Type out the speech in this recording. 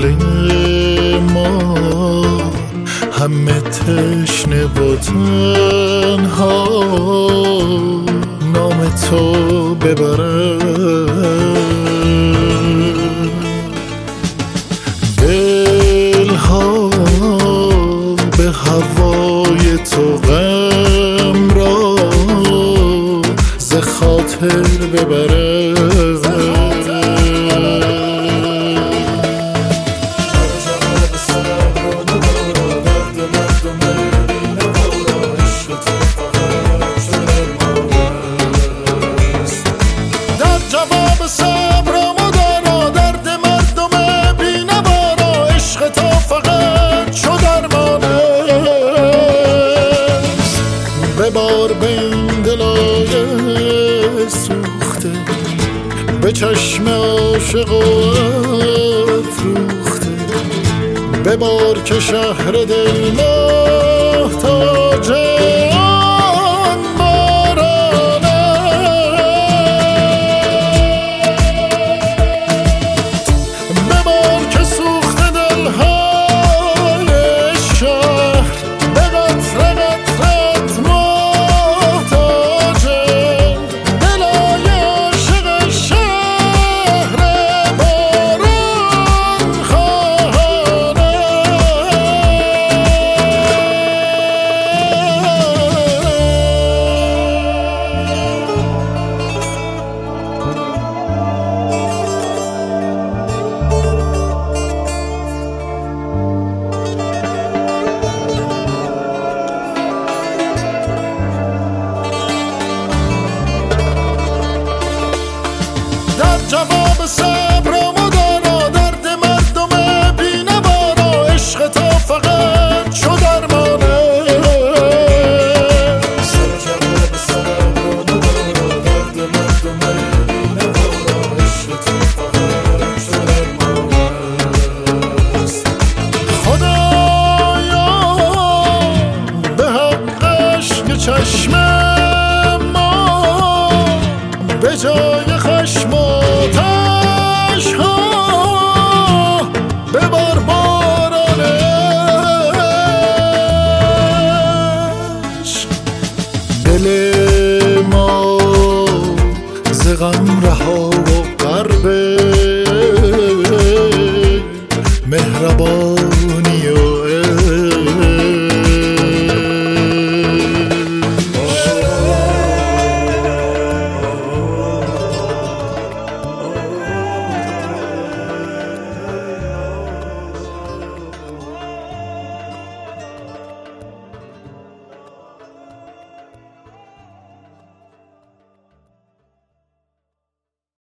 دل ما همه تشنه و تنها نام تو ببرن. دلها به هوای تو غم را ز خاطر ببرن. ببار به این دلای سوخته به چشم عاشق و افروخته، ببار که شهر دل محتاج آن بارانه. ببار که سوخته دلهای شهر به قطره جواب صبرمو دارا، درد مردم بی‌نوا را عشق تو فقط چو درمانه. جواب صبرمو دارا، درد مردم بی‌نوا را عشق تو فقط چو درمانه. خدایا به حقش که چشم ما به جای خشم ببار بارانش. دل ما ز غم